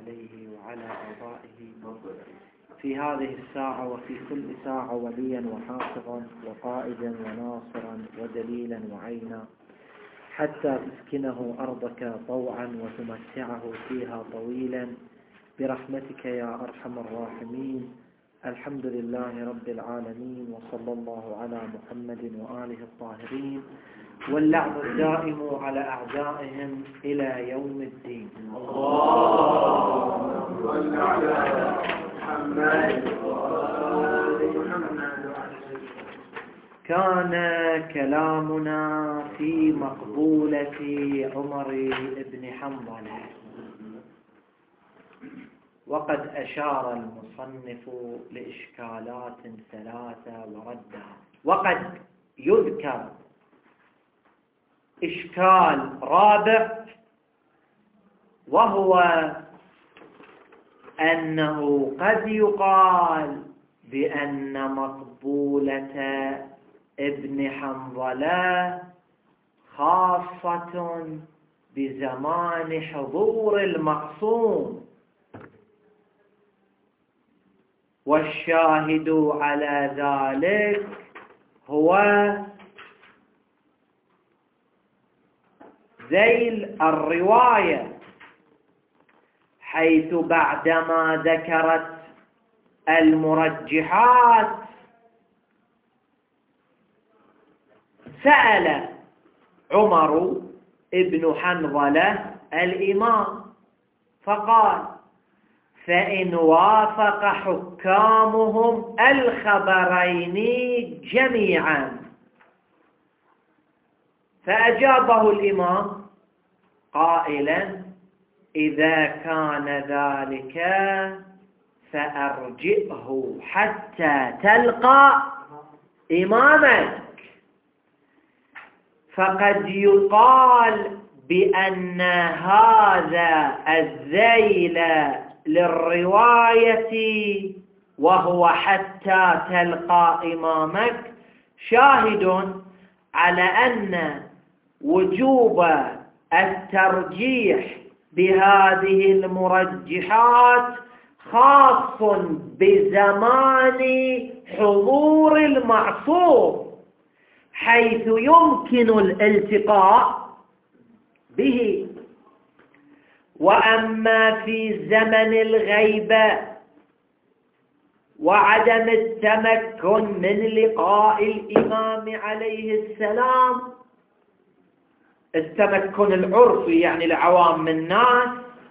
عليه وعلى آبائه في هذه الساعة وفي كل ساعة وليا وحافظا وقائدا وناصرا ودليلا وعينا، حتى تسكنه أرضك طوعا وتمتعه فيها طويلا برحمتك يا أرحم الراحمين. الحمد لله رب العالمين، وصلى الله على محمد وآله الطاهرين، واللعن الدائم على أعدائهم إلى يوم الدين. اللهم صل على محمد وآل محمد. كان كلامنا في مقبولة عمر بن حنظلة، وقد أشار المصنف لإشكالات ثلاثة وردها، وقد يذكر إشكال رابع، وهو أنه قد يقال بأن مقبولة ابن حنظلة خاصة بزمان حضور المعصوم، والشاهد على ذلك هو ذيل الرواية، حيث بعدما ذكرت المرجحات سأل عمر ابن حنظلة الإمام فقال: فإن وافق حكامهم الخبرين جميعا. فأجابه الإمام قائلا: إذا كان ذلك فأرجئه حتى تلقى إمامك. فقد يقال بأن هذا الذيل للرواية وهو حتى تلقى إمامك شاهد على أن وجوب الترجيح بهذه المرجحات خاص بزمان حضور المعصوم، حيث يمكن الالتقاء به. وأما في زمن الغيبة وعدم التمكن من لقاء الإمام عليه السلام، التمكن العرفي يعني لعوام الناس،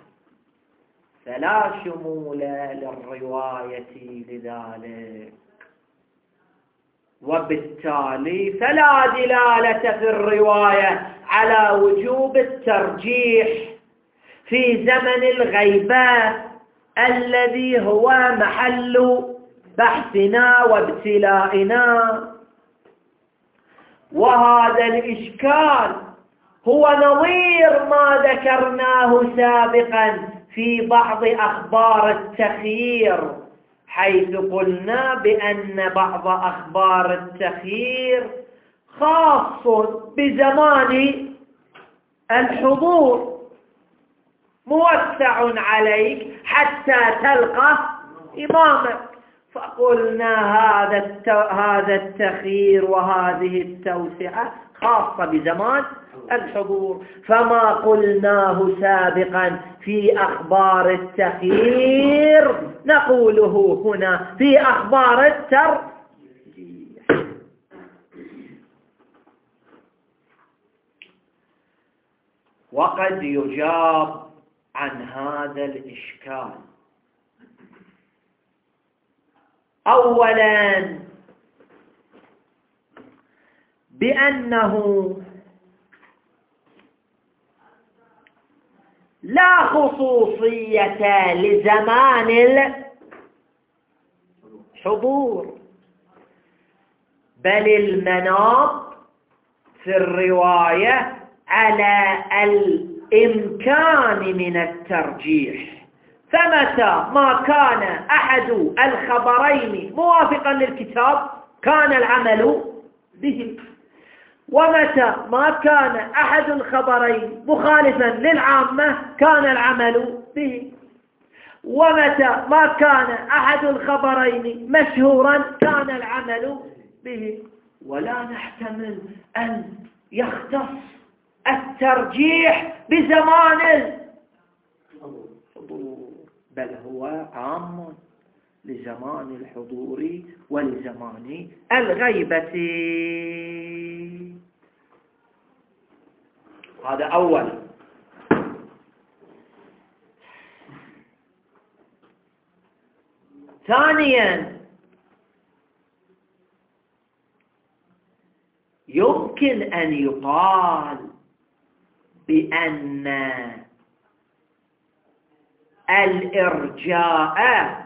فلا شمول للرواية لذلك، وبالتالي فلا دلالة في الرواية على وجوب الترجيح في زمن الغيبة الذي هو محل بحثنا وابتلائنا. وهذا الإشكال هو نظير ما ذكرناه سابقا في بعض أخبار التخيير، حيث قلنا بأن بعض أخبار التخيير خاص بزمان الحضور، موسع عليك حتى تلقى إمامك. فقلنا هذا التخيير وهذه التوسعة خاصة بزمان الحضور، فما قلناه سابقا في أخبار التخيير نقوله هنا في أخبار الترجيح. وقد يجاب عن هذا الإشكال أولا بأنه لا خصوصية لزمان الحضور، بل المناط في الرواية على الإمكان من الترجيح. فمتى ما كان أحد الخبرين موافقا للكتاب كان العمل به، ومتى ما كان أحد الخبرين مخالفا للعامة كان العمل به. ومتى ما كان أحد الخبرين مشهورا كان العمل به. ولا نحتمل أن يختص الترجيح بزمان الحضور، بل هو عام لزمان الحضور ولزمان الغيبة. هذا أول. ثانيا، يمكن أن يقال بأن الإرجاء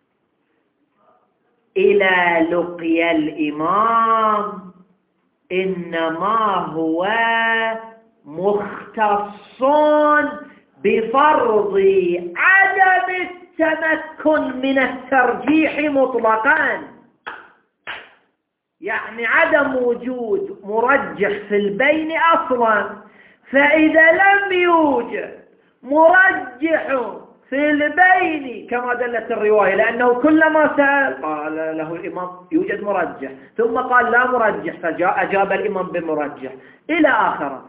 إلى لقي الإمام إنما هو مختص بفرض عدم التمكن من الترجيح مطلقا، يعني عدم وجود مرجح في البين أصلا. فإذا لم يوجد مرجح في البين كما دلت الرواية، لأنه كلما سأل قال له الإمام يوجد مرجح، ثم قال لا مرجح فأجاب الإمام بمرجح إلى آخره.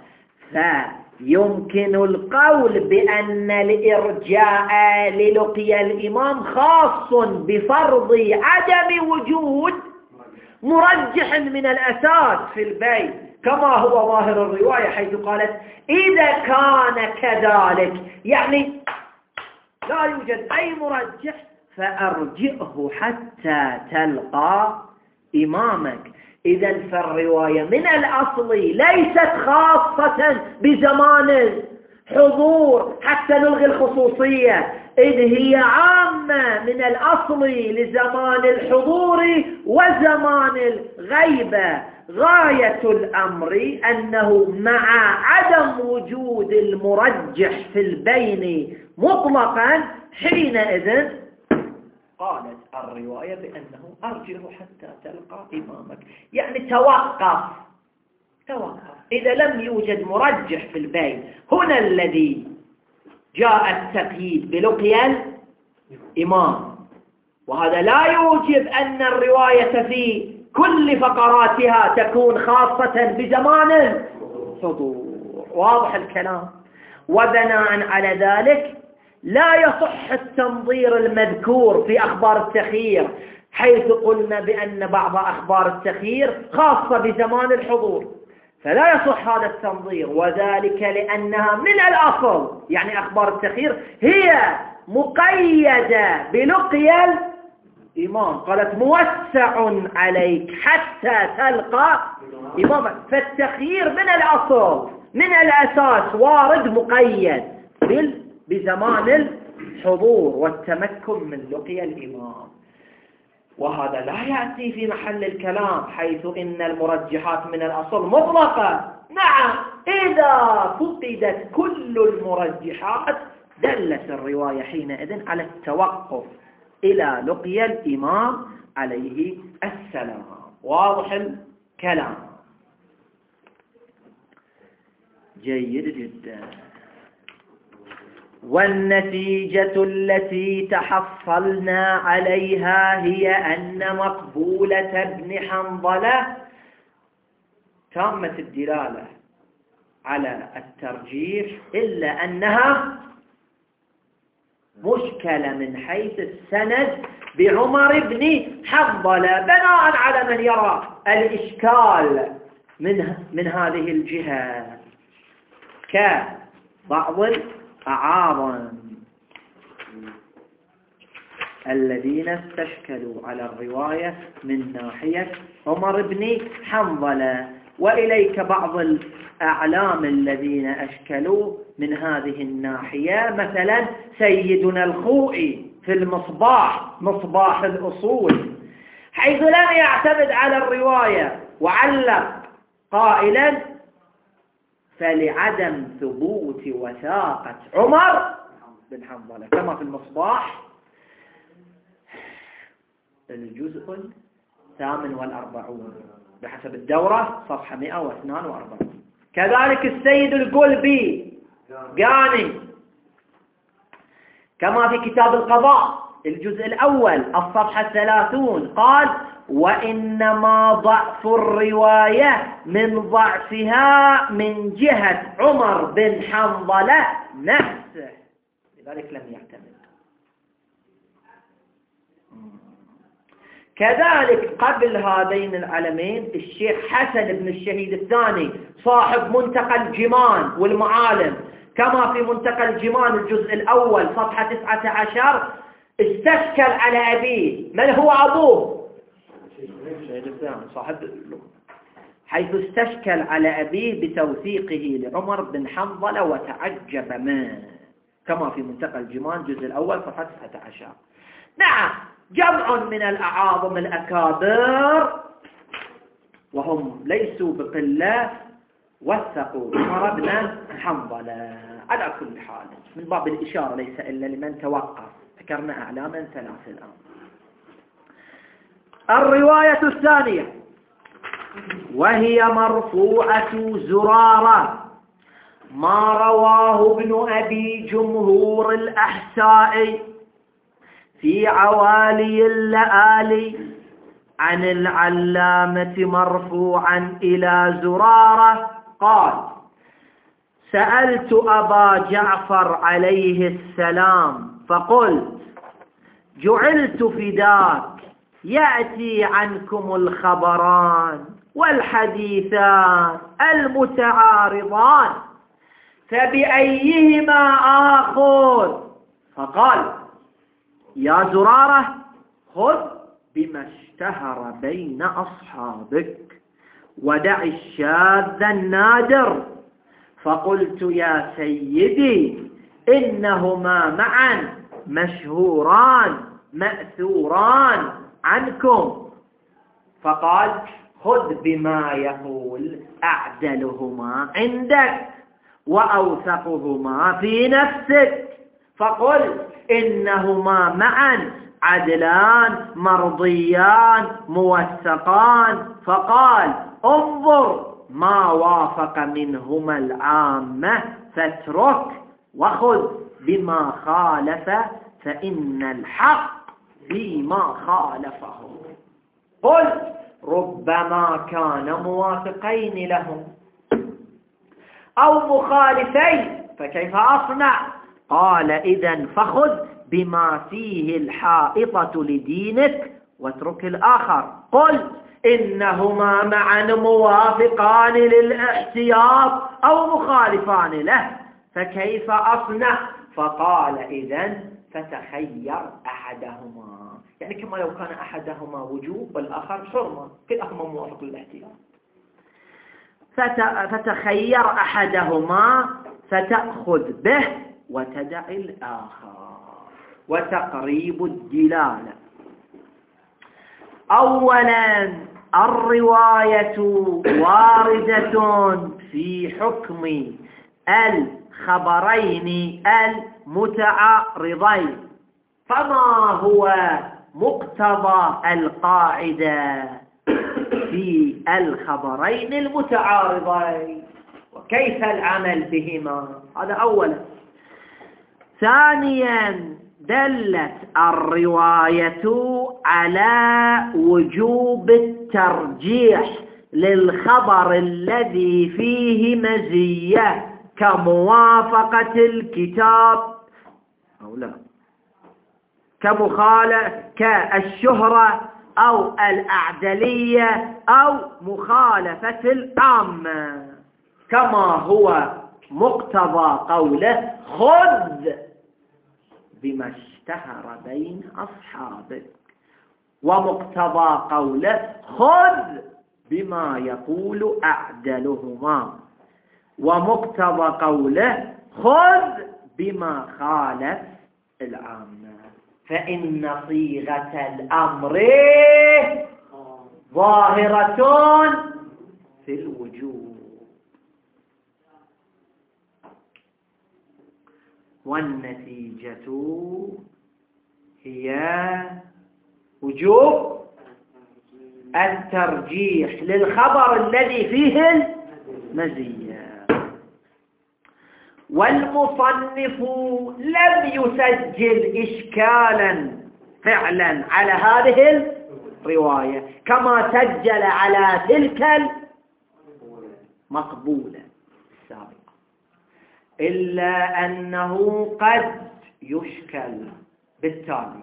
فيمكن القول بأن الإرجاء للقي الإمام خاص بفرض عدم وجود مرجح من الأساس في البيت، كما هو ظاهر الرواية حيث قالت إذا كان كذلك، يعني لا يوجد أي مرجح فأرجئه حتى تلقى إمامك. إذن فالرواية من الأصل ليست خاصة بزمان الحضور حتى نلغي الخصوصية، إذ هي عامة من الأصل لزمان الحضور وزمان الغيبة. غاية الأمر أنه مع عدم وجود المرجح في البين مطلقا حينئذ قالت الرواية بأنه أرجه حتى تلقى إمامك، يعني توقف. إذا لم يوجد مرجح في البين، هنا الذي جاء التقييد بلقي الإمام. وهذا لا يوجب أن الرواية في كل فقراتها تكون خاصة بزمان الحضور. واضح الكلام؟ وبناء على ذلك لا يصح التنظير المذكور في أخبار التخيير، حيث قلنا بأن بعض أخبار التخيير خاصة بزمان الحضور، فلا يصح هذا التنظير، وذلك لأنها من الأصل، يعني أخبار التخيير هي مقيدة بلقي الإمام. قالت موسع عليك حتى تلقى إمامك، فالتخيير من الأصل من الأساس وارد مقيد بزمان الحضور والتمكن من لقي الإمام. وهذا لا يأتي في محل الكلام، حيث إن المرجحات من الأصل مطلقة. نعم، إذا فقدت كل المرجحات دلت الرواية حينئذ على التوقف إلى لقي الإمام عليه السلام. واضح الكلام؟ جيد جدا. والنتيجة التي تحصلنا عليها هي أن مقبولة ابن حنظلة تامة الدلالة على الترجيح، إلا أنها مشكلة من حيث السند بعمر بن حنظلة، بناء على من يرى الإشكال من هذه الجهة، كبعض الأعاظم الذين استشكلوا على الرواية من ناحية عمر بن حنظلة، وإليك بعض الأعلام الذين أشكلوا من هذه الناحية، مثلا سيدنا الخوئي في المصباح، مصباح الأصول، حيث لم يعتمد على الرواية وعلق قائلا فلعدم ثبوت وثاقة عمر بن حنظلة، كما في المصباح الجزء 48 بحسب الدورة صفحة 142. كذلك السيد القلبي قاني كما في كتاب القضاء الجزء الأول الصفحة 30 قال: وإنما ضعف الرواية من ضعفها من جهة عمر بن حنظلة نفسه، لذلك لم يعتمد. كذلك قبل هذين العلمين الشيخ حسن بن الشهيد الثاني صاحب منتقى الجمان والمعالم، كما في منتقى الجمان الجزء الأول صفحة 19 استشكل على أبيه. من هو أبوه؟ الشهيد الثاني صاحب اللغة، حيث استشكل على أبيه بتوثيقه لعمر بن حنظلة وتعجب منه، كما في منتقى الجمان الجزء الأول صفحة 19. نعم، جمع من الأعاظم الأكابر وهم ليسوا بقلة وثقوا عمر بن حنظلة. على كل حال من باب الإشارة ليس إلا لمن توقف، ذكرنا أعلاما 3 الآن. الرواية الثانية وهي مرفوعة زرارة، ما رواه ابن أبي جمهور الأحسائي في عوالي اللآلي عن العلامة مرفوعا إلى زرارة قال: سألت أبا جعفر عليه السلام فقلت: جعلت فداك، يأتي عنكم الخبران والحديثان المتعارضان، فبأيهما آخذ؟ فقال: يا زرارة، خذ بما اشتهر بين أصحابك ودع الشاذ النادر. فقلت: يا سيدي، إنهما معا مشهوران مأثوران عنكم. فقال: خذ بما يقول أعدلهما عندك وأوثقهما في نفسك. فقل: إنهما معا عدلان مرضيان موثقان. فقال: انظر ما وافق منهما العامة فاترك، وخذ بما خالف فإن الحق فيما خالفه. قل: ربما كان موافقين لهم أو مخالفين، فكيف أصنع؟ قال: إذن فخذ بما فيه الحائطة لدينك واترك الآخر. قل: إنهما معا موافقان للاحتياط أو مخالفان له، فكيف أصنع؟ فقال: إذن فتخير أحدهما، يعني كما لو كان أحدهما وجوب والآخر حرمة، كلاهما موافق للاحتياط. فتخير أحدهما فتأخذ به وتدع الآخر. وتقريب الدلالة: أولا، الرواية واردة في حكم الخبرين المتعارضين، فما هو مقتضى القاعدة في الخبرين المتعارضين وكيف العمل بهما؟ هذا أولا. ثانيا، دلت الرواية على وجوب الترجيح للخبر الذي فيه مزية كموافقة الكتاب أو لا، كالشهرة أو الأعدلية أو مخالفة العامة، كما هو مقتضى قوله: خذ بما اشتهر بين أصحابك، ومقتضى قوله: خذ بما يقول أعدلهما، ومقتضى قوله: خذ بما خالف العامة. فإن صيغة الأمر ظاهرة في الوجوب، والنتيجة هي وجوب الترجيح للخبر الذي فيه المزية. والمصنف لم يسجل إشكالا فعلا على هذه الرواية كما سجل على تلك المقبولة السابقة، إلا أنه قد يشكل. بالتالي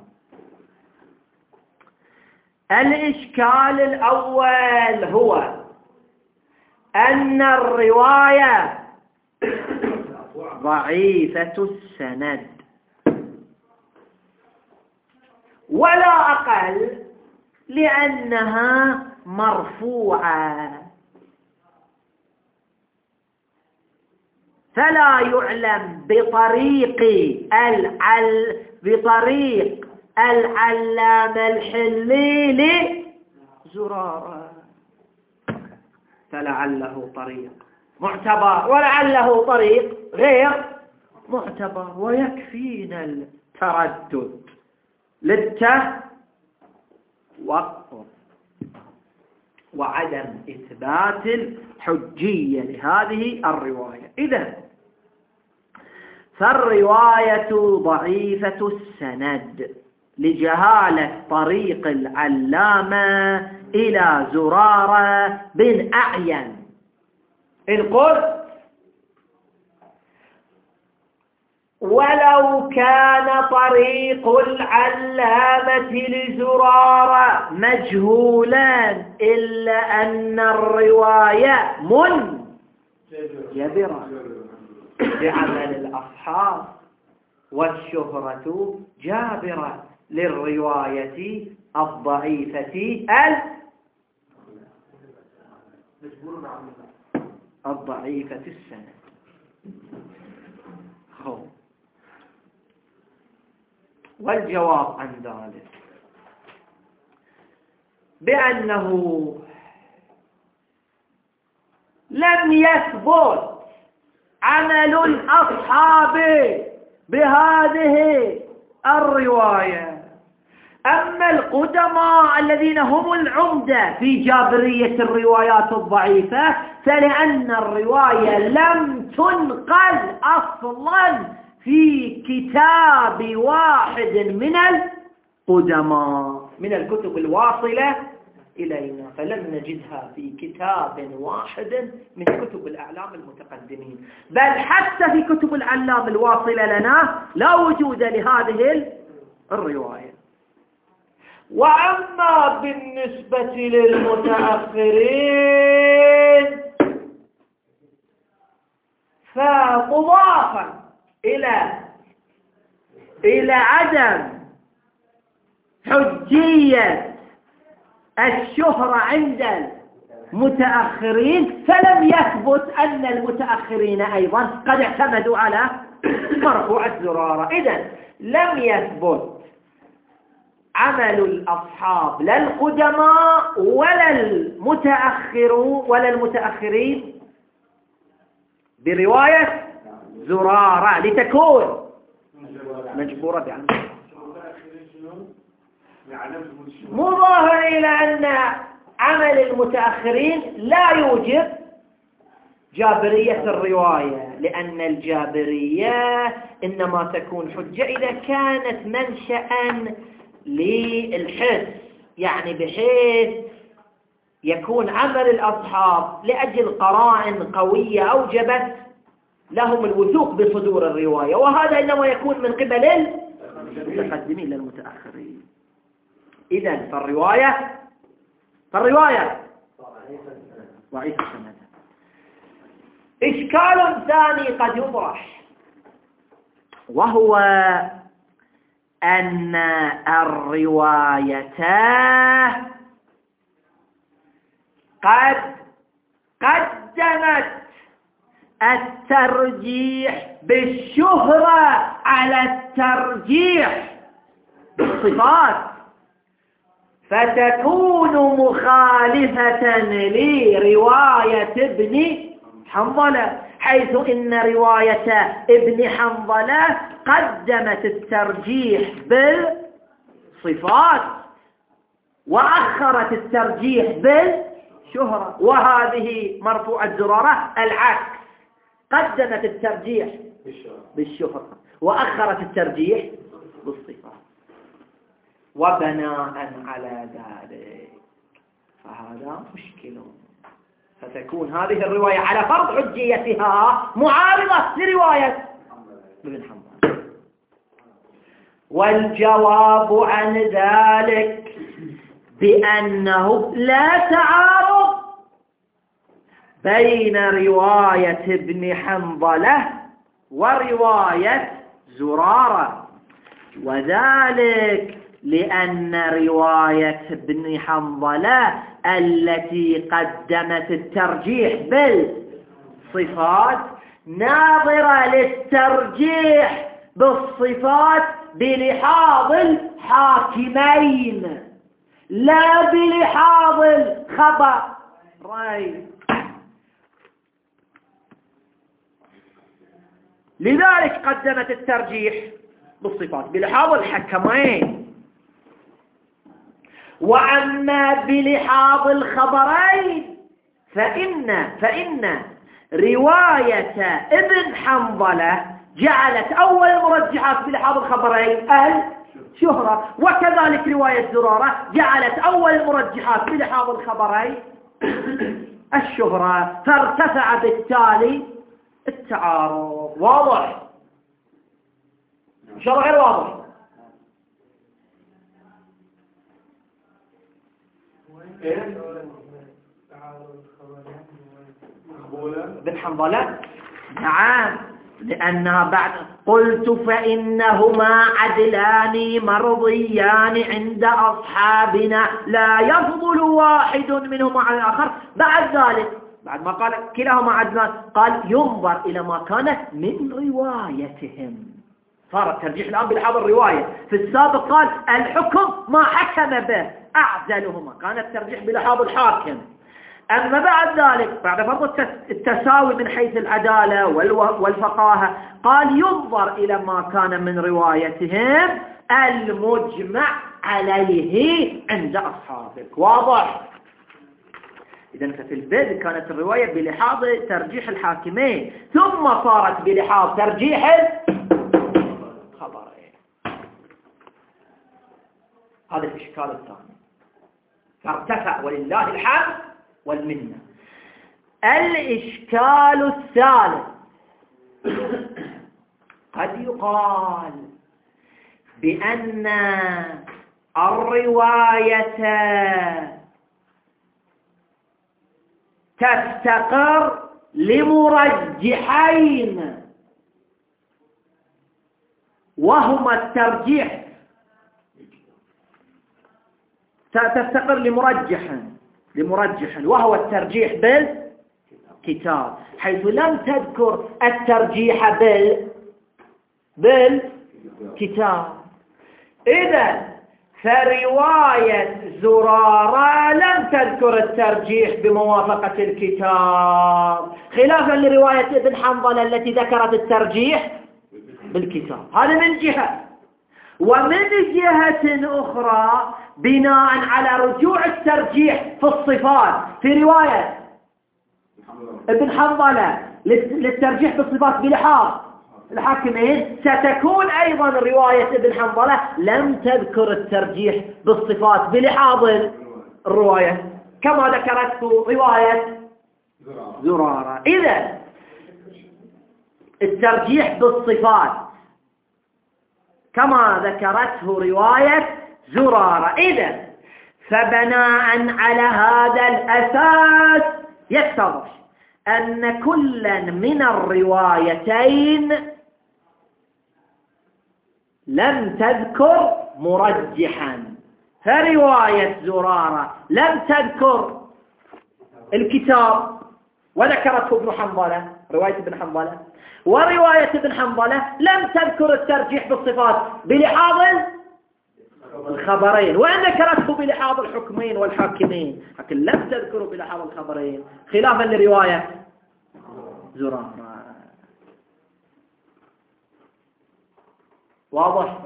الإشكال الأول هو أن الرواية ضعيفة السند ولا أقل، لأنها مرفوعة، فلا يعلم بطريق العلامة الحلي لزرارة، فلعله طريق معتبر ولعله طريق غير معتبر، ويكفينا التردد للتوقف وعدم إثبات الحجية لهذه الرواية. إذن فالرواية ضعيفة السند لجهالة طريق العلامة إلى زرارة بن أعين. إن قلت ولو كان طريق العلامة لزرارة مجهولا إلا أن الرواية منجبرة بعمل الأصحاب، والشهرة جابرة للرواية الضعيفة الضعيفة السند. والجواب عن ذلك بأنه لم يثبت عمل الأصحاب بهذه الرواية. أما القدماء الذين هم العمدة في جابرية الروايات الضعيفة، فلأن الرواية لم تنقل أصلا في كتاب واحد من القدماء من الكتب الواصلة إلينا، فلم نجدها في كتاب واحد من كتب الأعلام المتقدمين، بل حتى في كتب الأعلام الواصلة لنا لا وجود لهذه الرواية. وأما بالنسبة للمتأخرين فمضافا إلى عدم حجية الشهرة عند المتأخرين، فلم يثبت أن المتأخرين أيضا قد اعتمدوا على مرفوع زرارة. إذن لم يثبت عمل الأصحاب لا القدماء ولا المتأخرين برواية زرارة لتكون مجبورة بعمل. مو ظاهر إلى أن عمل المتأخرين لا يوجب جابرية الرواية، لأن الجابرية إنما تكون حجة إذا كانت منشأ للحس، يعني بحيث يكون عمل الأصحاب لأجل قرائن قوية أوجبت لهم الوثوق بصدور الرواية، وهذا إنما يكون من قبل المتقدمين للمتأخرين. إذن فالرواية ضعيفة السند. إشكال ثاني قد يطرح، وهو أن الرواية قد قدمت الترجيح بالشهرة على الترجيح بالصفات، فتكون مخالفة لرواية ابن حنظلة، حيث إن رواية ابن حنظلة قدمت الترجيح بالصفات وأخرت الترجيح بالشهرة، وهذه مرفوع الزرارة العكس، قدمت الترجيح بالشهرة، وأخرت الترجيح بالصفات. وبناء على ذلك فهذا مشكل، فتكون هذه الرواية على فرض حجيتها معارضة لرواية ابن حنبل. والجواب عن ذلك بأنه لا تعارض بين رواية ابن حنظلة ورواية زرارة، وذلك لأن رواية ابن حنظلة التي قدمت الترجيح بالصفات ناظرة للترجيح بالصفات بلحاظ الحاكمين لا بلحاظ الخبرين. لذلك قدمت الترجيح بالصفات بلحاظ الحكمين، وأما بلحاظ الخبرين فإن رواية ابن حنظلة جعلت أول المرجحات بلحاظ الخبرين الشهرة، وكذلك رواية زرارة جعلت أول المرجحات بلحاظ الخبرين الشهرة، فارتفع بالتالي التعارض. واضح؟ إن شاء الله غير واضح. ابن حنظلة نعم، لأنها بعد قلت فإنهما عدلان مرضيان عند أصحابنا لا يفضل واحد منهما على الآخر. بعد ذلك بعد ما قال كلاهما عدلان قال ينظر إلى ما كانت من روايتهم، صار الترجيح الآن بلحاظ الرواية. في السابق قال الحكم ما حكم به أعدلهما، كان الترجيح بلحاظ الحاكم. أما بعد ذلك بعد فرض التساوي من حيث العدالة والفقاهة قال ينظر إلى ما كان من روايتهم المجمع عليه عند أصحابك. واضح؟ إذن ففي البدء كانت الرواية بلحاظ ترجيح الحاكمين، ثم صارت بلحاظ ترجيح الخبرين. هذا الإشكال الثاني، فارتفع ولله الحمد والمنة. الإشكال الثالث قد يقال بأن الرواية تفتقر لمرجحين، وهما الترجيح تفتقر لمرجح وهو الترجيح بالكتاب، حيث لم تذكر الترجيح بالكتاب. إذن فرواية زرارة لم تذكر الترجيح بموافقة الكتاب، خلافا لرواية ابن حنظلة التي ذكرت الترجيح بالكتاب. هذا من جهة. ومن جهة أخرى بناء على رجوع الترجيح في الصفات في رواية ابن حنظلة للترجيح بالصفات بلحاظ الحاكمين، ستكون أيضا رواية ابن حنظلة لم تذكر الترجيح بالصفات بلحاظ الرواية كما ذكرته رواية زرارة. إذن الترجيح بالصفات كما ذكرته رواية زرارة. إذن فبناء على هذا الأساس يتضح أن كلا من الروايتين لم تذكر مرجحا، فرواية زرارة لم تذكر الكتاب وذكرته ابن حنظلة رواية ابن حنظلة، ورواية ابن حنظلة لم تذكر الترجيح بالصفات بلحاظ الخبرين، وإن ذكرته بلحاظ الحكمين والحاكمين، لكن لم تذكره بلحاظ الخبرين، خلافا لرواية زرارة. واضح؟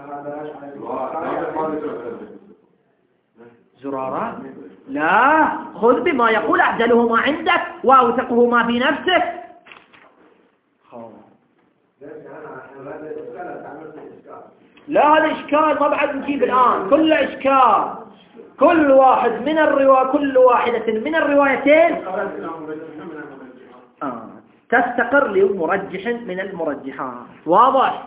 زرارة لا، خذ بما يقول أعدلهما عندك وأوثقهما في نفسك. لا هذا إشكال ما بعد نجيب الآن، كل إشكال، كل واحدة من الروايتين تستقر لمرجح من المرجحات. واضح؟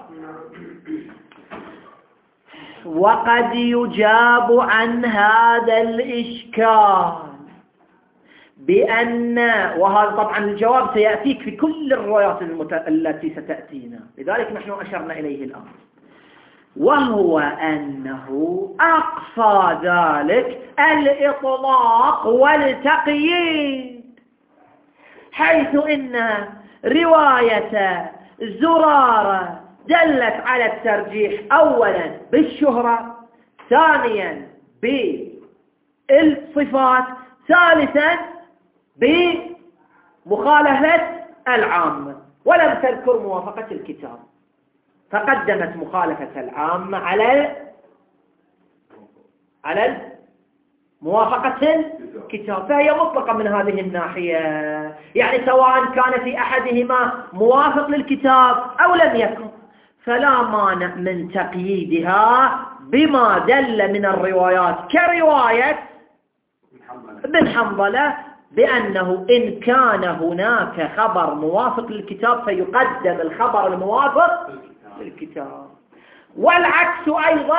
وقد يجاب عن هذا الإشكال بأن، وهذا طبعا الجواب سيأتيك في كل الروايات التي ستأتينا، لذلك نحن أشرنا إليه الآن، وهو أنه أقصى ذلك الإطلاق والتقييد، حيث إن رواية زرارة دلت على الترجيح أولا بالشهرة، ثانيا بالصفات، ثالثا بمخالفة العامة، ولم تذكر موافقة الكتاب، فقدمت مخالفة العامة على موافقة الكتاب، فهي مطلقة من هذه الناحية، يعني سواء كان في أحدهما موافق للكتاب أو لم يكن، فلا مانع من تقييدها بما دل من الروايات كرواية ابن حنظلة بأنه إن كان هناك خبر موافق للكتاب فيقدم الخبر الموافق للكتاب، والعكس أيضا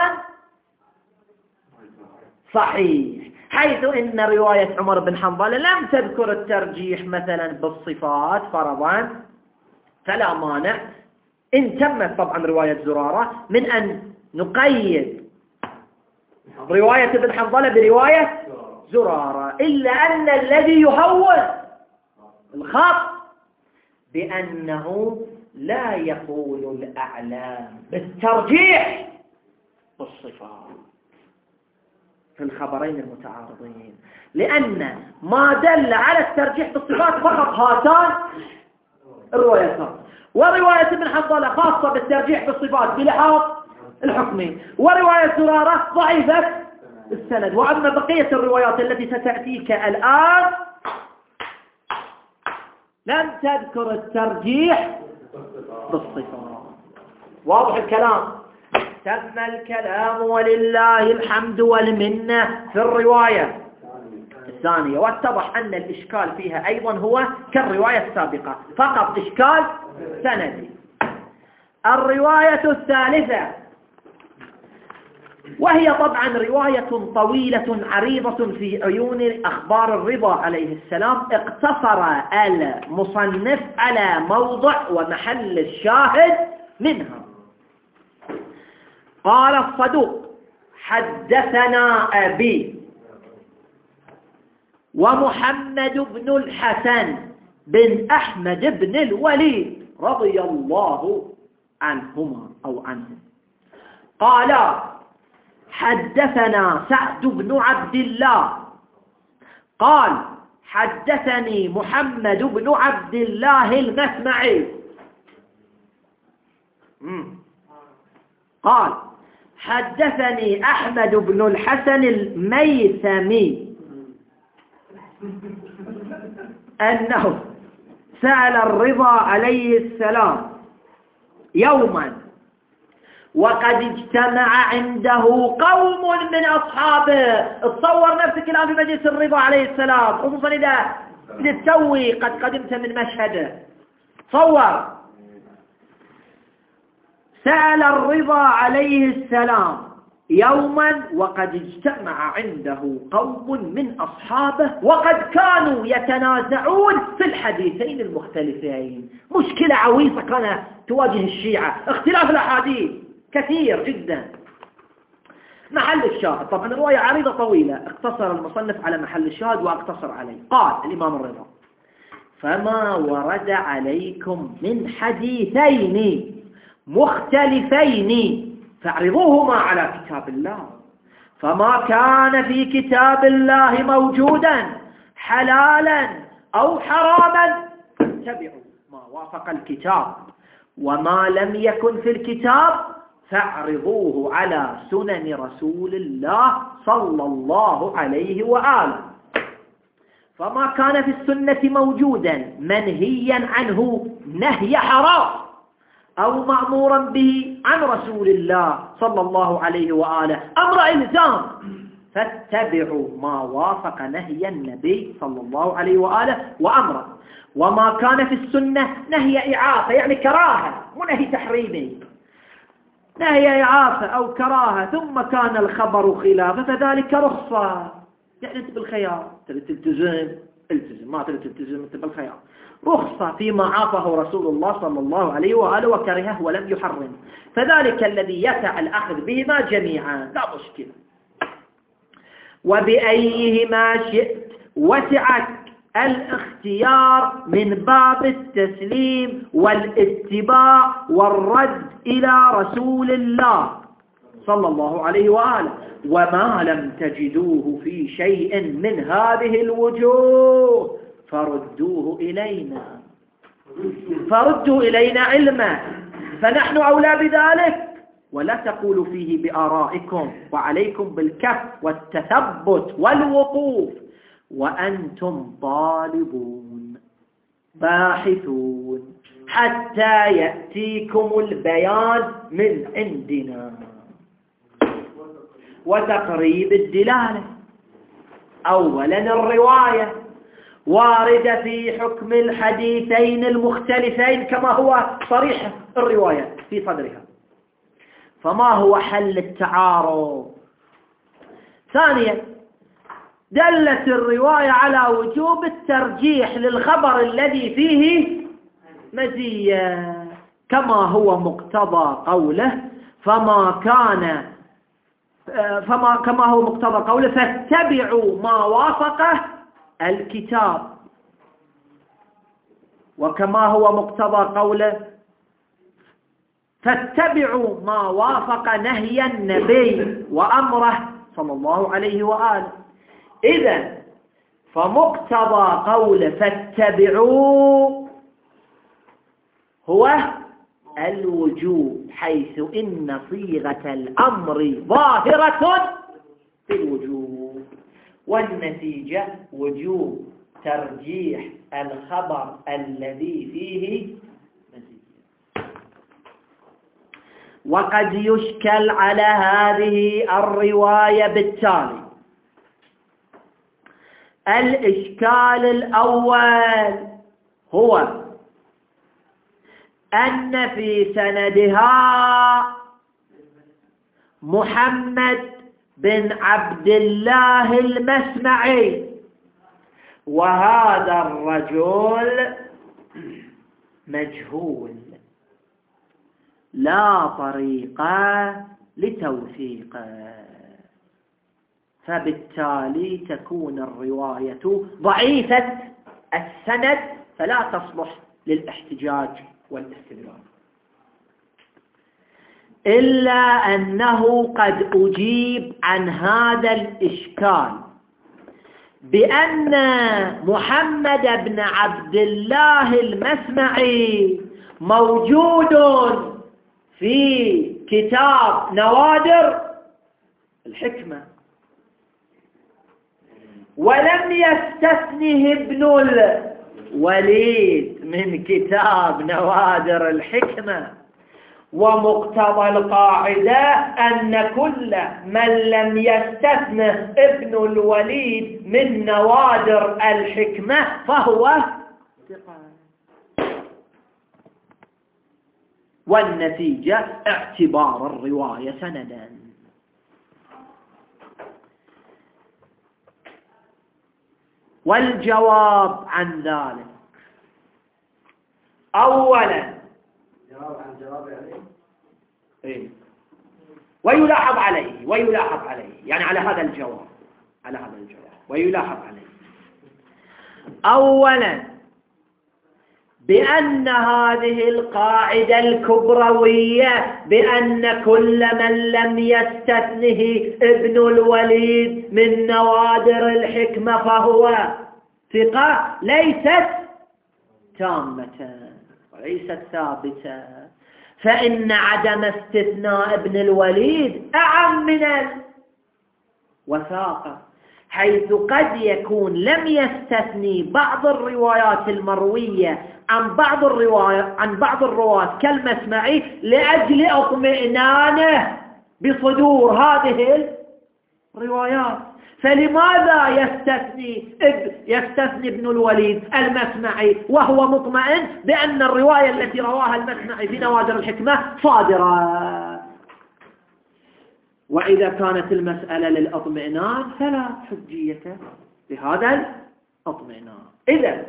صحيح، حيث إن رواية عمر بن حنظلة لم تذكر الترجيح مثلا بالصفات فرضا، فلا مانع إن تمت طبعا رواية زرارة من أن نقيد رواية ابن حنظلة برواية زرارة، إلا أن الذي يهون الخط بأنه لا يقول الأعلام بالترجيح بالصفات في الخبرين المتعارضين، لأن ما دل على الترجيح بالصفات فقط هاتان الروايتان، ورواية ابن حنظلة خاصة بالترجيح بالصفات بلحاظ الحكمي، ورواية زرارة ضعيفة السند. وأما بقية الروايات التي ستأتيك الآن لم تذكر الترجيح بالصفات. واضح الكلام؟ تم الكلام ولله الحمد والمنة في الرواية الثانية، واتضح أن الإشكال فيها أيضا هو كالرواية السابقة، فقط إشكال سندي. الرواية الثالثة، وهي طبعا رواية طويلة عريضة في عيون أخبار الرضا عليه السلام، اقتصر المصنف على موضع ومحل الشاهد منها. قال الصدوق: حدثنا أبي ومحمد بن الحسن بن أحمد بن الوليد رضي الله عنهما أو عنهم، قال: حدثنا سعد بن عبد الله قال: حدثني محمد بن عبد الله المسمعي قال: حدثني أحمد بن الحسن الميثمي أنه سأل الرضا عليه السلام يوما وقد اجتمع عنده قوم من أصحابه. تصور نفسك الآن في مجلس الرضا عليه السلام، خصوصا إذا تسوي قد قدمت من مشهده. تصور سأل الرضا عليه السلام يوما وقد اجتمع عنده قوم من أصحابه وقد كانوا يتنازعون في الحديثين المختلفين. مشكلة عويصة كانت تواجه الشيعة، اختلاف الأحاديث كثير جدا. محل الشاهد، طبعا الرواية عريضة طويلة، اقتصر المصنف على محل الشاهد واقتصر عليه. قال الإمام الرضا: فما ورد عليكم من حديثين مختلفين فاعرضوهما على كتاب الله، فما كان في كتاب الله موجودا حلالا أو حراما اتبعوا ما وافق الكتاب، وما لم يكن في الكتاب فاعرضوه على سنن رسول الله صلى الله عليه وآله. فما كان في السنة موجودا منهيا عنه نهي حرام أو مأمورا به عن رسول الله صلى الله عليه وآله أمر إلزام، فاتبعوا ما وافق نهي النبي صلى الله عليه وآله وأمره. وما كان في السنة نهي إعافة يعني كراهة، مو نهي تحريمي، نهي إعافة أو كراهة، ثم كان الخبر خلافه فذلك رخصة. يعني أنت بالخيار، تلتزم التزم، ما تلتزم أنت بالخيار. رخصة فيما عافه رسول الله صلى الله عليه وآله وكرهه ولم يحرم، فذلك الذي يسع الأخذ بهما جميعا لا مشكلة. وبأيهما شئت وسعك الاختيار من باب التسليم والاتباع والرد إلى رسول الله صلى الله عليه وآله. وما لم تجدوه في شيء من هذه الوجوه فردوه إلينا علما، فنحن أولى بذلك. ولا تقولوا فيه بآرائكم، وعليكم بالكف والتثبت والوقوف، وأنتم طالبون باحثون حتى يأتيكم البيان من عندنا. وتقريب الدلالة، أولا الرواية واردة في حكم الحديثين المختلفين كما هو صريح الرواية في صدرها، فما هو حل التعارض؟ ثانيا دلت الرواية على وجوب الترجيح للخبر الذي فيه مزية كما هو مقتضى قوله كما هو مقتضى قوله فاتبعوا ما وافقه الكتاب، وكما هو مقتضى قوله فاتبعوا ما وافق نهي النبي وأمره صلى الله عليه وآله. إذن فمقتضى قوله فاتبعوا هو الوجوب، حيث إن صيغة الأمر ظاهرة في الوجوب، والنتيجة وجوب ترجيح الخبر الذي فيه مزية. وقد يشكل على هذه الرواية بالتالي: الإشكال الأول هو أن في سندها محمد بن عبد الله المسمعي، وهذا الرجل مجهول لا طريقة لتوثيقه، فبالتالي تكون الرواية ضعيفة السند فلا تصلح للاحتجاج والاستدلال. إلا أنه قد أجيب عن هذا الإشكال بأن محمد بن عبد الله المسمعي موجود في كتاب نوادر الحكمة، ولم يستثنه ابن الوليد من كتاب نوادر الحكمة. ومقتضى القاعدة أن كل من لم يستثنه ابن الوليد من نوادر الحكمة فهو ثقة، والنتيجة اعتبار الرواية سندا. والجواب عن ذلك: أولا ويلاحظ عليه يعني على هذا الجواب ويلاحظ عليه. أولا بأن هذه القاعدة الكبروية بأن كل من لم يستثنه ابن الوليد من نوادر الحكمة فهو ثقة ليست تامة وليست ثابتة، فإن عدم استثناء ابن الوليد أعم من الوثاقة، حيث قد يكون لم يستثني بعض الروايات المروية عن بعض الرواة كالمسمعي لأجل اطمئنانه بصدور هذه الروايات. فلماذا يستثني ابن الوليد المسمعي وهو مطمئن بأن الرواية التي رواها المسمعي في نوادر الحكمة صادرة؟ وإذا كانت المسألة للأطمئنان فلا حجية لهذا الأطمئنان. إذا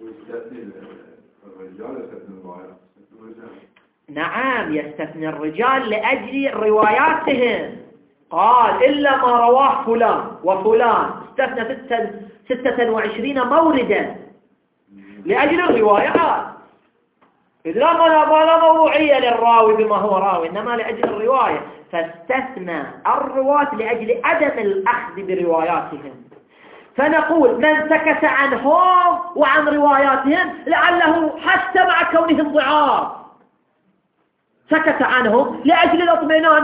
نعم يستثني الرجال لأجل رواياتهم. قال إلا ما رواه فلان وفلان، استثنى 26 موردا لأجل الروايات. إذ لا موضوعية للراوي بما هو راوي، إنما لأجل الرواية، فاستثنى الرواة لأجل عدم الأخذ برواياتهم. فنقول من سكت عنهم وعن رواياتهم لعله حتى مع كونهم ضعاف سكت عنهم لأجل الاطمئنان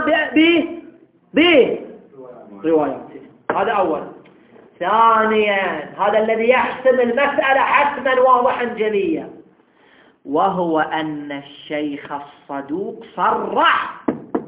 برواياتهم. هذا أول. ثانيا، هذا الذي يحسم المسألة حسما واضحا جليا، وهو أن الشيخ الصدوق صرح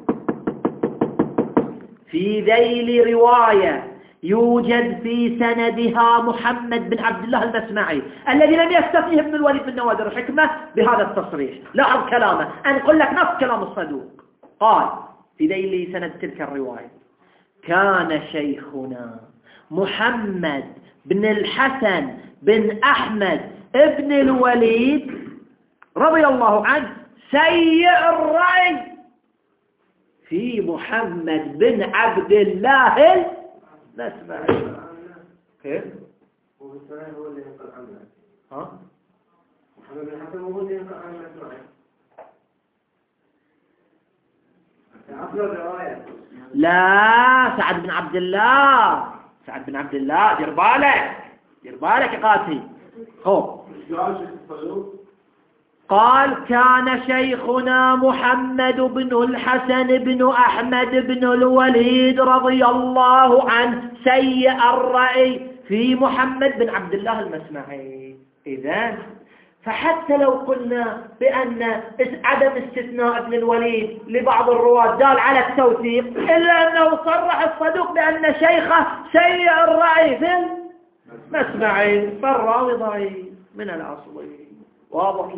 في ذيل رواية يوجد في سندها محمد بن عبد الله المسمعي الذي لم يستثنيه ابن الوليد من نوادر الحكمة بهذا التصريح. لاحظ كلامه، أنقل لك نفس كلام الصدوق. قال في ذيل سند تلك الرواية: كان شيخنا محمد بن الحسن بن أحمد ابن الوليد رضي الله عنه سيء الرأي في محمد بن عبد الله المسمعي. كيف؟ هو اللي ينقل عنه. ها؟ محمد بن الحسن هو اللي ينقل عنه المسمعي. لا، سعد بن عبد الله. دير بالك يا قاسي. قال كان شيخنا محمد بن الحسن بن أحمد بن الوليد رضي الله عنه سيء الرأي في محمد بن عبد الله المسمعي. إذن فحتى لو قلنا بأن عدم استثناء ابن الوليد لبعض الرواة دال على التوثيق، إلا أنه صرح الصدوق بأن شيخه سيء الرأي في المسمعي، فالراوي ضعيف من الأصل. واضح.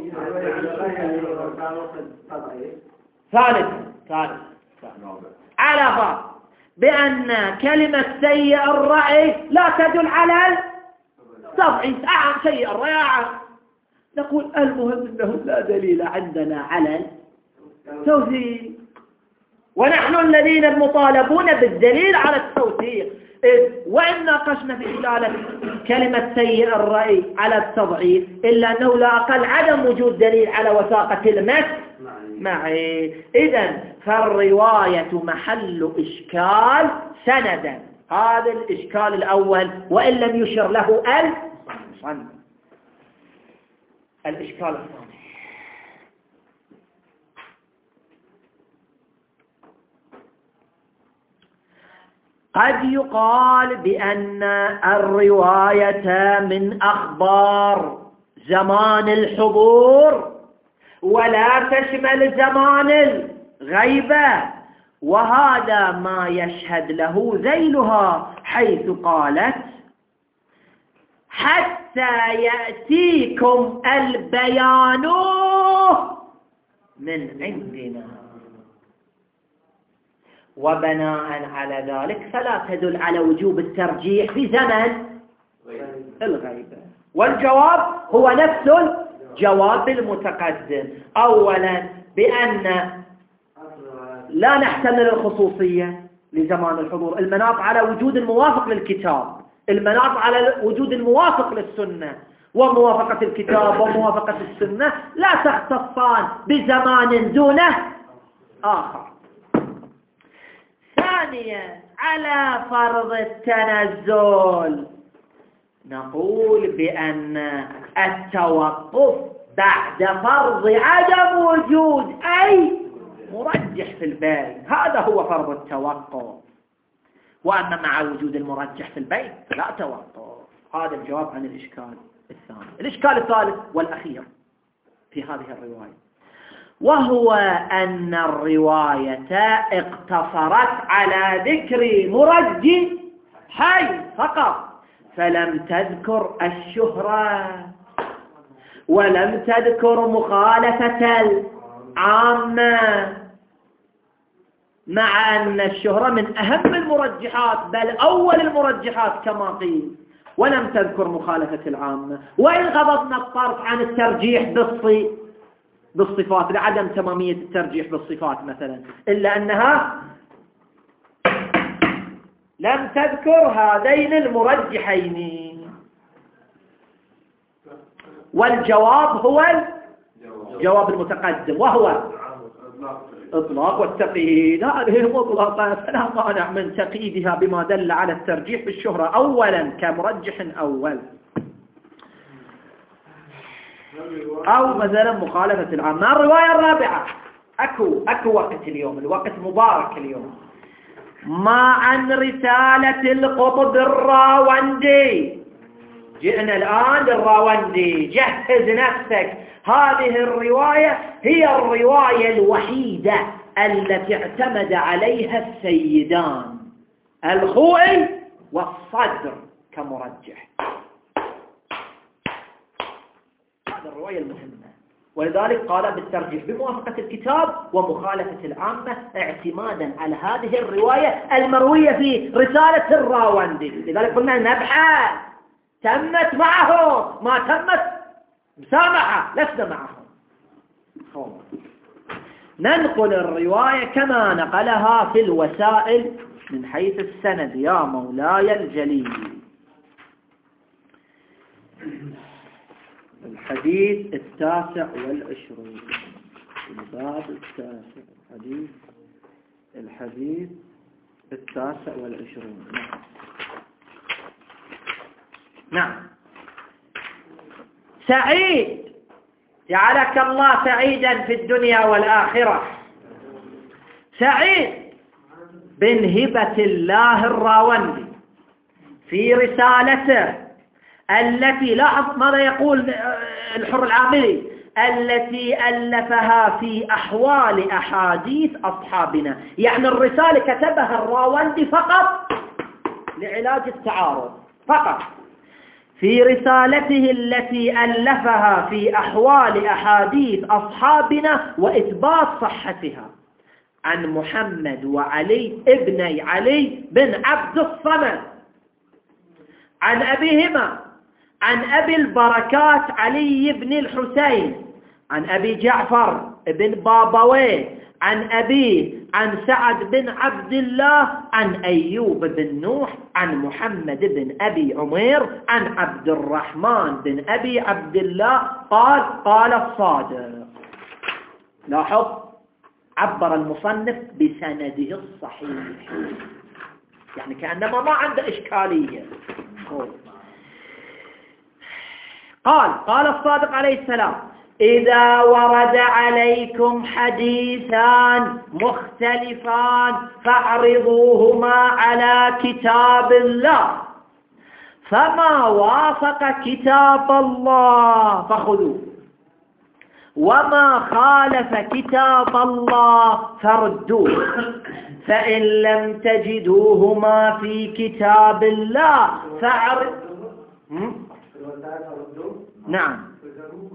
ثالث على فرض بأن كلمة سيء الرأي لا تدل على التضعيف. سيء الرأي نقول المهم أنه لا دليل عندنا على التوثيق، ونحن الذين المطالبون بالدليل على التوثيق. وإن ناقشنا في دلالة كلمة سيء الرأي على التضعيف، إلا أنه لا أقل عدم وجود دليل على وثاقة المسمع. إذن فالرواية محل إشكال سندا. هذا الإشكال الأول، وإن لم يشر له الإشكال الثاني. قد يقال بأن الرواية من أخبار زمان الحضور ولا تشمل زمان الغيبة، وهذا ما يشهد له ذيلها، حيث قالت: حتى يأتيكم البيان من عندنا. وبناء على ذلك فلا تدل على وجوب الترجيح في زمن الغيبة. والجواب هو نفس الجواب المتقدم. أولا بأن لا نحتمل الخصوصية لزمان الحضور، المناط على وجود الموافق للكتاب، المناط على وجود الموافق للسنة، وموافقة الكتاب وموافقة السنة لا تختصان بزمان دونه آخر. ثانيا على فرض التنزل نقول بأن التوقف بعد فرض عدم وجود أي مرجح في البال، هذا هو فرض التوقف. وأما مع وجود المرجح في البيت لا تواتر. هذا الجواب عن الإشكال الثاني. الإشكال الثالث والأخير في هذه الرواية، وهو أن الرواية اقتصرت على ذكر مرجحي فقط، فلم تذكر الشهرة ولم تذكر مخالفة العامة، مع أن الشهرة من أهم المرجحات بل أول المرجحات كما قيل، ولم تذكر مخالفة العامة. وإن غضضنا الطرف عن الترجيح بالصفات لعدم تمامية الترجيح بالصفات مثلا، إلا أنها لم تذكر هذين المرجحين. والجواب هو الجواب المتقدم، وهو إطلاق والتقييد. هذه مطلقة فلا مانع من تقييدها بما دل على الترجيح بالشهرة أولا كمرجح أول، أو مثلا مخالفة العامة. الرواية الرابعة، أكو وقت اليوم، الوقت مبارك اليوم، ما عن رسالة القطب الراوندي. جئنا الآن للراوندي، جهز نفسك. هذه الرواية هي الرواية الوحيدة التي اعتمد عليها السيدان الخوئي والصدر كمرجح. هذه الرواية المهمة، ولذلك قال بالترجيح بموافقة الكتاب ومخالفة العامة اعتمادا على هذه الرواية المروية في رسالة الراوندي. لذلك قلنا نبحث، تمت معهم ما تمت مسامحة، لسنا معهم. ننقل الرواية كما نقلها في الوسائل من حيث السند يا مولاي الجليل. الحديث 29، الباب 9، الحديث 29. نعم. سعيد، جعلك الله سعيدا في الدنيا والآخرة، سعيد بن هبة الله الراوندي في رسالته التي، لاحظ ماذا يقول الحر العاملي، التي ألفها في أحوال أحاديث أصحابنا. يعني الرسالة كتبها الراوندي فقط لعلاج التعارض فقط. في رسالته التي ألفها في أحوال أحاديث أصحابنا وإثبات صحتها، عن محمد وعلي ابني علي بن عبد الصمد، عن أبيهما عن أبي البركات علي بن الحسين، عن أبي جعفر بن بابويه عن أبيه عن سعد بن عبد الله عن أيوب بن نوح عن محمد بن أبي عمير عن عبد الرحمن بن أبي عبد الله قال الصادق. لاحظ عبر المصنف بسنده الصحيح، يعني كأنما ما عنده إشكالية. قال الصادق عليه السلام: إذا ورد عليكم حديثان مختلفان فاعرضوهما على كتاب الله، فما وافق كتاب الله فخذوه، وما خالف كتاب الله فردوه، فإن لم تجدوهما في كتاب الله نعم،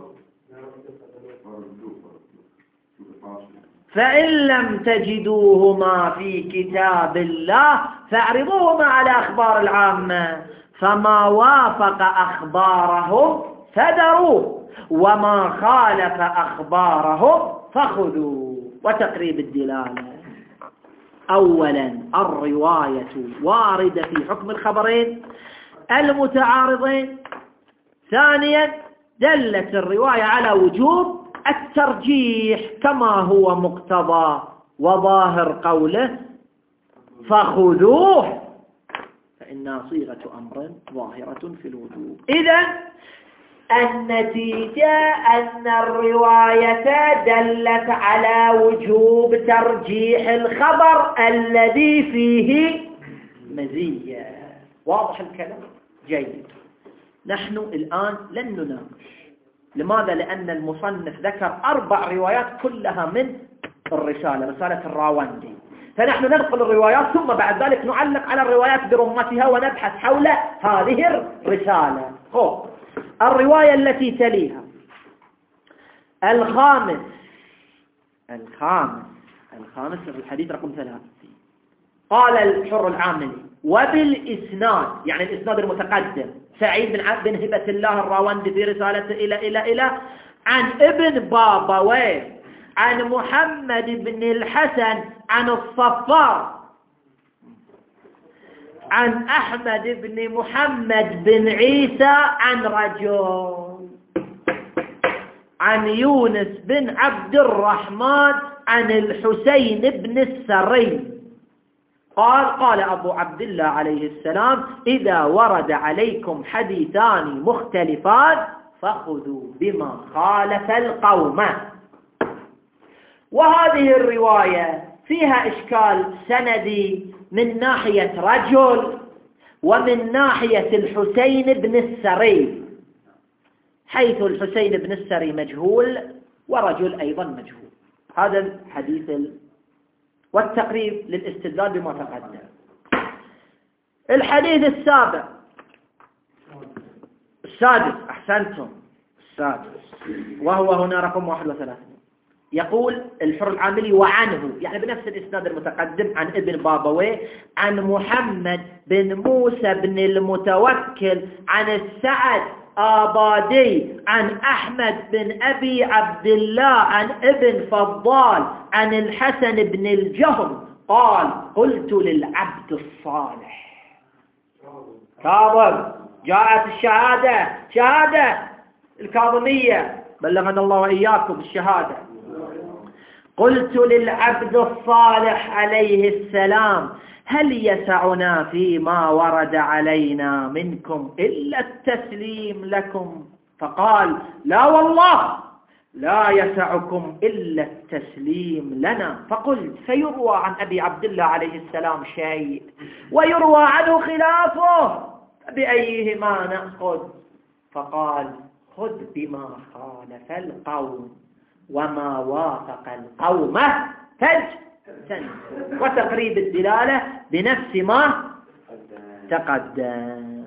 فإن لم تجدوهما في كتاب الله فاعرضوهما على أخبار العامة، فما وافق أخبارهم فدروه، وما خالف أخبارهم فخذوا. وتقريب الدلالة: أولا الرواية واردة في حكم الخبرين المتعارضين. ثانيا دلت الرواية على وجوب الترجيح كما هو مقتضى وظاهر قوله فخذوه، فإنها صيغة أمر ظاهرة في الوجوب. إذن النتيجة أن الرواية دلت على وجوب ترجيح الخبر الذي فيه الحجازية. واضح الكلام؟ جيد. نحن الآن لن نناقش. لماذا؟ لأن المصنف ذكر 4 روايات كلها من الرسالة، رسالة الراوندي، فنحن ننقل الروايات ثم بعد ذلك نعلق على الروايات برمتها ونبحث حول هذه الرسالة. الرواية التي تليها الخامس الحديث رقم 3. قال الحر العاملي: وبالإسناد، يعني الإسناد المتقدم، سعيد بن هبة الله الراوندي في رسالته إلى عن ابن بابويه عن محمد بن الحسن عن الصفار عن أحمد بن محمد بن عيسى عن رجل عن يونس بن عبد الرحمن عن الحسين بن السري قال أبو عبد الله عليه السلام: إذا ورد عليكم حديثان مختلفان فخذوا بما خالف القوم. وهذه الرواية فيها إشكال سندي من ناحية رجل ومن ناحية الحسين بن السري، حيث الحسين بن السري مجهول ورجل أيضا مجهول. هذا الحديث والتقريب للاستدلال بما تقدم. الحديث السادس أحسنتم، السادس، وهو هنا رقم 31. يقول الحر العاملي: وعنه، يعني بنفس الإسناد المتقدم، عن ابن بابويه عن محمد بن موسى بن المتوكل عن السعد آبادي عن أحمد بن أبي عبد الله عن ابن فضال عن الحسن بن الجهم قال: قلت للعبد الصالح كاظم، جاءت شهادة الكاظمية، بلغنا الله وإياكم الشهادة. قلت للعبد الصالح عليه السلام: هل يسعنا فيما ورد علينا منكم إلا التسليم لكم؟ فقال: لا والله لا يسعكم إلا التسليم لنا. فقلت: فيروى عن أبي عبد الله عليه السلام شيء ويروى عنه خلافه، بأيهما نأخذ؟ فقال: خذ بما خالف القوم، وما وافق القوم فاجتنب. وتقريب الدلالة بنفس ما تقدم.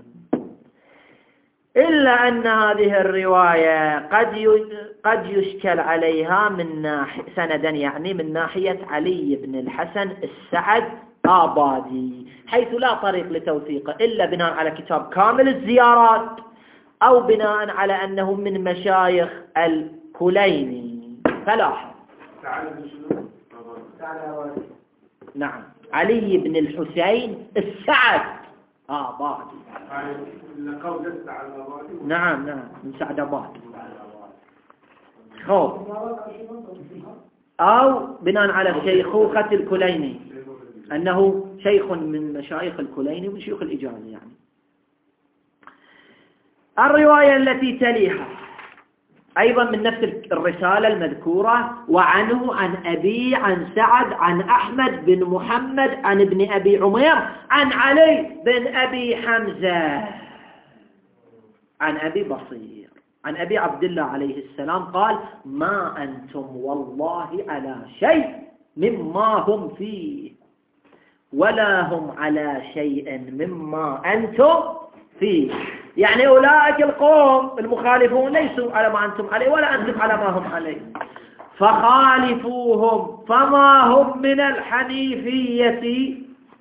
إلا أن هذه الرواية قد يشكل عليها من ناحية سندا، يعني من ناحية علي بن الحسن السعد آبادي، حيث لا طريق لتوثيقه إلا بناء على كتاب كامل الزيارات، أو بناء على أنه من مشايخ الكليني. فلاحظ. نعم، علي بن الحسين السعد آبادي. نعم من سعد آباد. أو بناء على شيخوخة الكليني، أنه شيخ من مشايخ الكليني ومن شيوخ الإجازة. يعني الرواية التي تليها أيضا من نفس الرسالة المذكورة: وعنه عن أبي عن سعد عن أحمد بن محمد عن ابن أبي عمير عن علي بن أبي حمزة عن أبي بصير عن أبي عبد الله عليه السلام قال: ما أنتم والله على شيء مما هم فيه، ولا هم على شيء مما أنتم فيه. يعني أولئك القوم المخالفون ليسوا على ما أنتم عليه ولا أنتم على ما هم عليه، فخالفوهم، فما هم من الحنيفية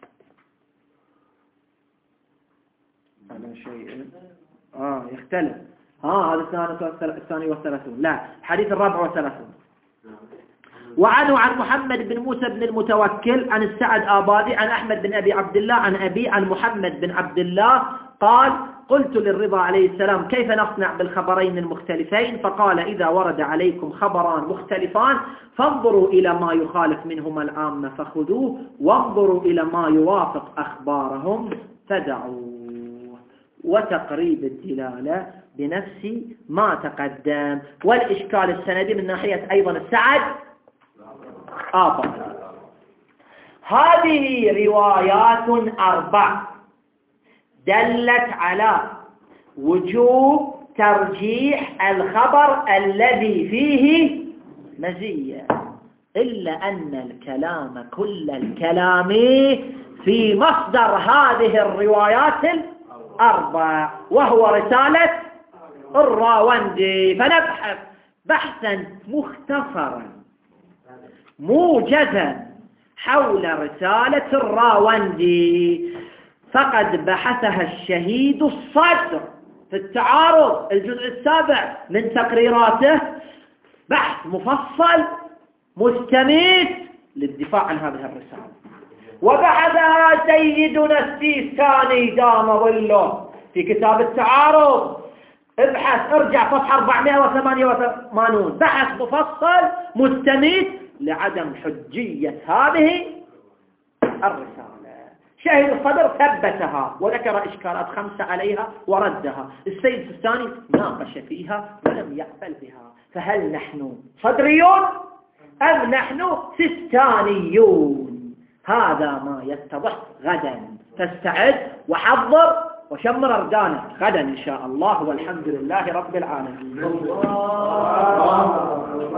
على شيء. يختلف. هذا الثاني والثلاثون، لا، حديث 34. وعنه عن محمد بن موسى بن المتوكل عن السعد آبادي عن أحمد بن أبي عبد الله عن أبي عن محمد بن عبد الله قال: قلت للرضا عليه السلام: كيف نصنع بالخبرين المختلفين؟ فقال: إذا ورد عليكم خبران مختلفان فانظروا إلى ما يخالف منهما العامة فخذوه، وانظروا إلى ما يوافق أخبارهم فدعوه. وتقريب الدلالة بنفس ما تقدم. والإشكال السندي من ناحية أيضا السعد آبادي. هذه روايات 4 دلت على وجوب ترجيح الخبر الذي فيه مزية، إلا أن الكلام كل الكلام في مصدر هذه الروايات الأربع، وهو رسالة الراوندي. فنبحث بحثا مختصرا موجزا حول رسالة الراوندي، فقد بحثها الشهيد الصدر في التعارض الجزء 7 من تقريراته، بحث مفصل مستميت للدفاع عن هذه الرسالة. وبحثها سيدنا السيستاني دام ظله في كتاب التعارض، ابحث ارجع صفحة 488، بحث مفصل مستميت لعدم حجية هذه الرسالة. شاهد الصدر ثبتها وذكر إشكالات 5 عليها وردها. السيد السيستاني ناقش فيها ولم يقبل بها. فهل نحن صدريون أم نحن سيستانيون؟ هذا ما يتضح غدا، فاستعد وحضر وشمر أردانك غدا إن شاء الله، والحمد لله رب العالمين.